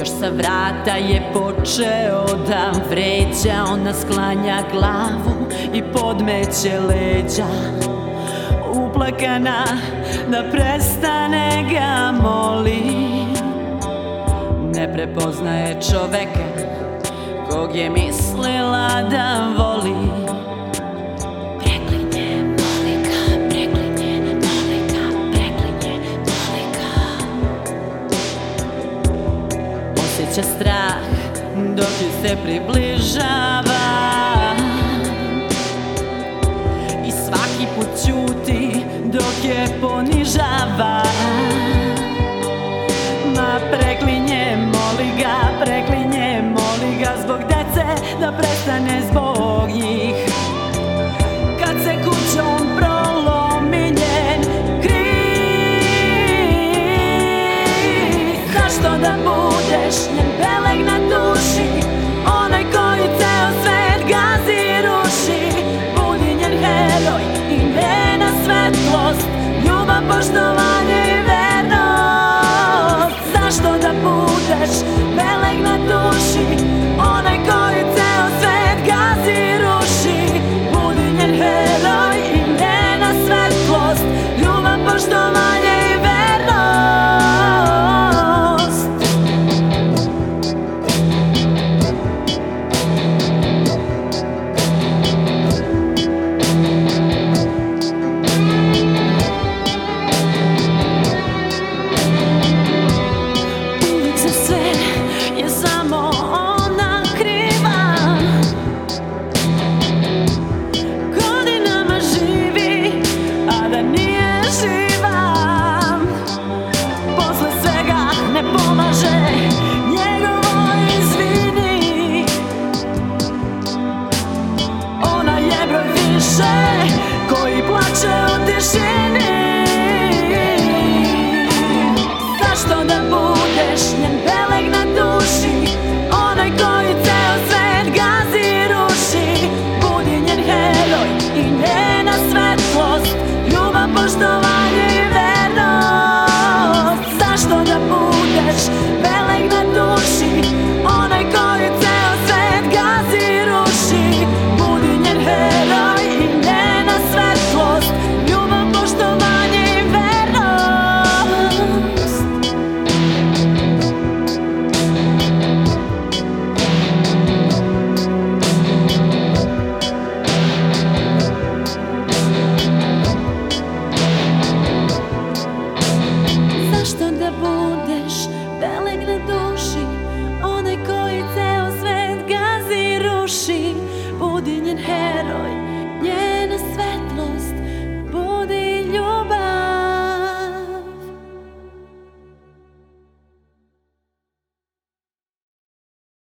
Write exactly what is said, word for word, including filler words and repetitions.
Još sa vrata je počeo da vređa, ona sklanja glavu i podmeće leđa. Uplakana da prestane ga moli, ne prepoznaje čoveka kog je mislila da voli. Preklinje, moli ga, preklinje, moli ga, preklinje, moli ga. Osjeća strah dok ju se približava i svaki put ćuti dok je ponižava. Ma preklinje, moli ga, preklinje, moli ga zbog dece, da prestane zbog njih. Kad se kućom prolomi njen grijeh, zašto da budeš njen beleg na duši, onaj koji ceo svet gazi i ruši. Budi njen heroj i njena svetlost, ljubav, poštovanje i vernost. Zašto da budeš beleg na duši, onaj koji ceo svet gazi i ruši. Budi njen heroj i njena svetlost, ljubav, poštovanje i vernost. Koji plače u tišini, zašto da budeš njen